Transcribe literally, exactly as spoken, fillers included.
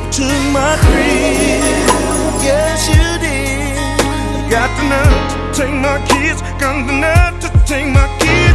took my crib. Yes, you did. Got the nerve to take my kids. Got the nerve to take my kids.